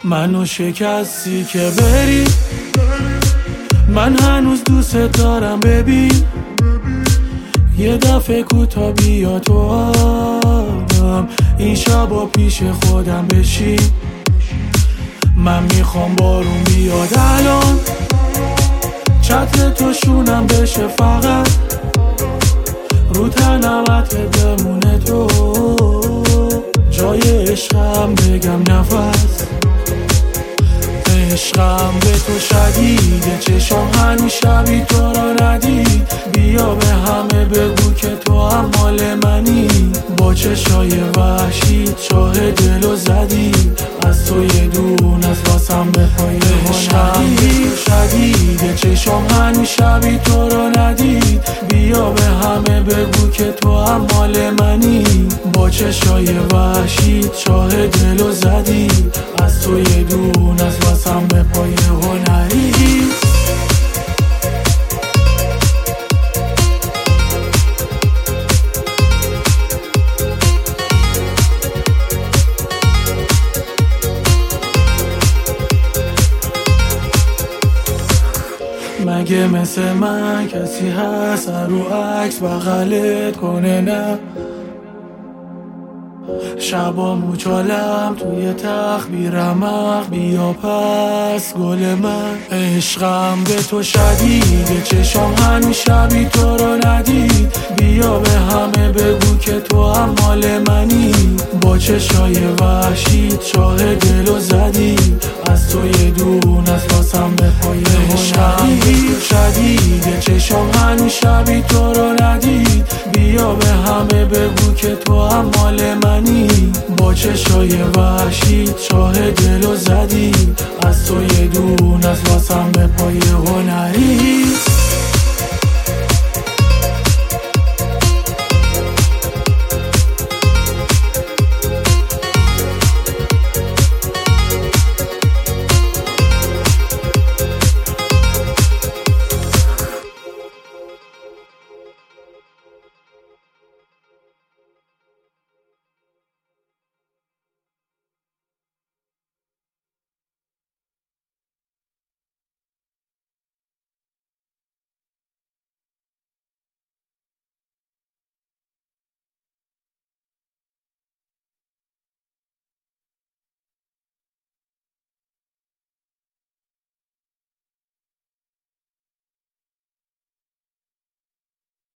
منو شکستی که بری، من هنوز دوست دارم. ببین یه دفعه کوتا بیا تو هم این شبا پیش خودم بشی. من میخوام بارون بیاد الان، چتر تو شونم بشه فقط، رو تنمت بمونه تو، جای عشقم بگم نفس. عشقم به تو شدیده، چشم هنوز شبی تو را ندید. بیا به همه بگو که تو هم مال منی، با چشای وحشی چاه دلو زدی. از تو یه دون از واسم به پای عشقم شدیده، چشم هنوز شبی تو را ندید. بیا به همه بگو که تو هم مال منی، با چشای وحشی چاه دلو زدی. از تو یه دون از واسم به پای هنری. مگه مثل من کسی هست رو عکس بغلت کنه؟ نه شبا موچالم توی تخت بیرمق. بیا پس گل من، عشقم به تو شدیده، چشم هنوز شبی تو رو ندید. بیا به همه بگو که تو هم مال منی، با چشای وحشی چاه دلو زدی. از تو یه دون از واسم به پای عشقم شدیده، چشم هنوز شبی تو رو ندید. بیا به همه بگو که تو هم مال منی، با چشای وحشی چاه دلو زدی. از تو یه دون از واسم به پای هنری.